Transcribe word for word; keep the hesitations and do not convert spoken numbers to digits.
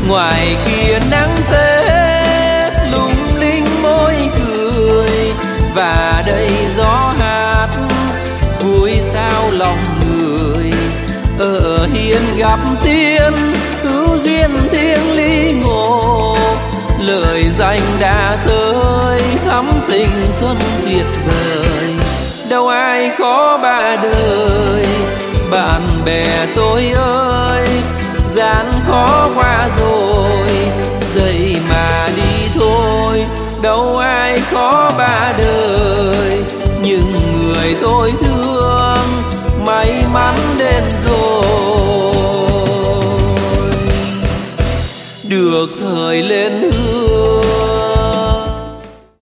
Ngoài kia nắng Tết lung linh môi cười, và đây gió hát vui sao lòng người. Ở hiên gặp tiên hữu duyên thiêng ly ngộ, lời danh đã tới thắm tình xuân tuyệt vời. Đâu ai khó ba đời, bạn bè tôi ơi, gian khó qua rồi, dậy mà đi thôi. Đâu ai khó ba đời, nhưng người tôi thương may mắn đến rồi. Được thời lên